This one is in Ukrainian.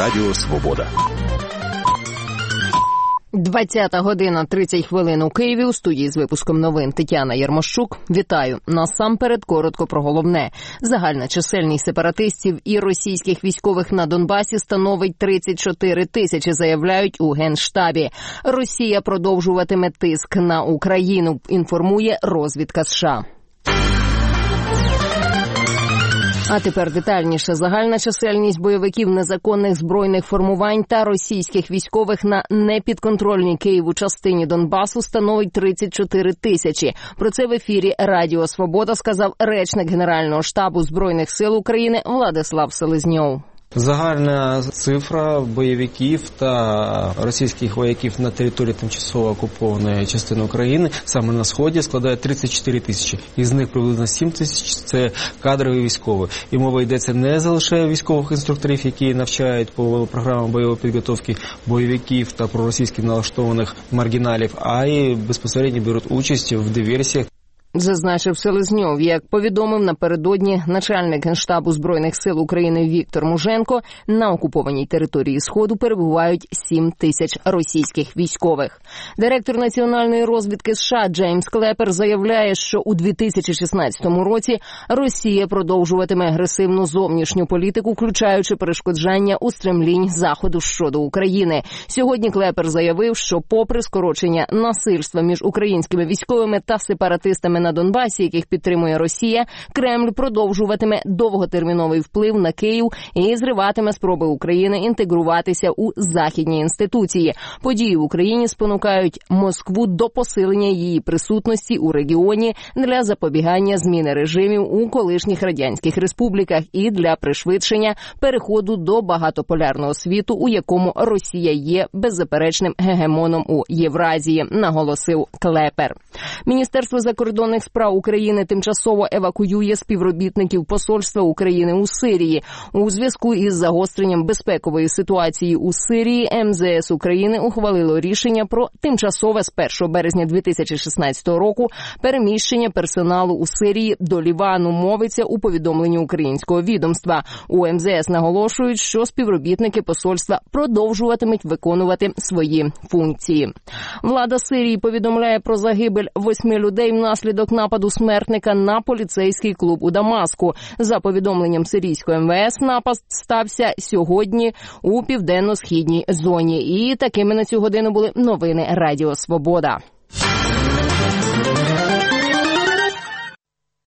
Радіо Свобода. 20 година 30 хвилин у Києві. У студії з випуском новин Тетяна Ярмощук. Вітаю. Насамперед коротко про головне. Загальна чисельність сепаратистів і російських військових на Донбасі становить 34 тисячі, заявляють у Генштабі. Росія продовжуватиме тиск на Україну, інформує розвідка США. А тепер детальніше. Загальна чисельність бойовиків незаконних збройних формувань та російських військових на непідконтрольній Києву частині Донбасу становить 34 тисячі. Про це в ефірі Радіо Свобода сказав речник Генерального штабу Збройних сил України Владислав Селезньов. Загальна цифра бойовиків та російських вояків на території тимчасово окупованої частини України саме на Сході складає 34 тисячі. Із них приблизно 7 тисяч – це кадрові військові. І мова йдеться не лише військових інструкторів, які навчають по програмам бойової підготовки бойовиків та проросійських налаштованих маргіналів, а й безпосередньо беруть участь в диверсіях. Зазначив Селезньов. Як повідомив напередодні начальник Генштабу Збройних сил України Віктор Муженко, на окупованій території Сходу перебувають 7 тисяч російських військових. Директор національної розвідки США Джеймс Клепер заявляє, що у 2016 році Росія продовжуватиме агресивну зовнішню політику, включаючи перешкоджання устремлінь Заходу щодо України. Сьогодні Клепер заявив, що попри скорочення насильства між українськими військовими та сепаратистами на Донбасі, яких підтримує Росія, Кремль продовжуватиме довготерміновий вплив на Київ і зриватиме спроби України інтегруватися у західні інституції. Події в Україні спонукають Москву до посилення її присутності у регіоні для запобігання зміни режимів у колишніх радянських республіках і для пришвидшення переходу до багатополярного світу, у якому Росія є беззаперечним гегемоном у Євразії, наголосив Клепер. Міністерство закордонних справ України тимчасово евакуює співробітників посольства України у Сирії. У зв'язку із загостренням безпекової ситуації у Сирії МЗС України ухвалило рішення про тимчасове з 1 березня 2016 року переміщення персоналу у Сирії до Лівану, мовиться у повідомленні українського відомства. У МЗС наголошують, що співробітники посольства продовжуватимуть виконувати свої функції. Влада Сирії повідомляє про загибель 8 людей внаслідок нападу смертника на поліцейський клуб у Дамаску. За повідомленням сирійського МВС, напад стався сьогодні у південно-східній зоні. І такими на цю годину були новини Радіо Свобода.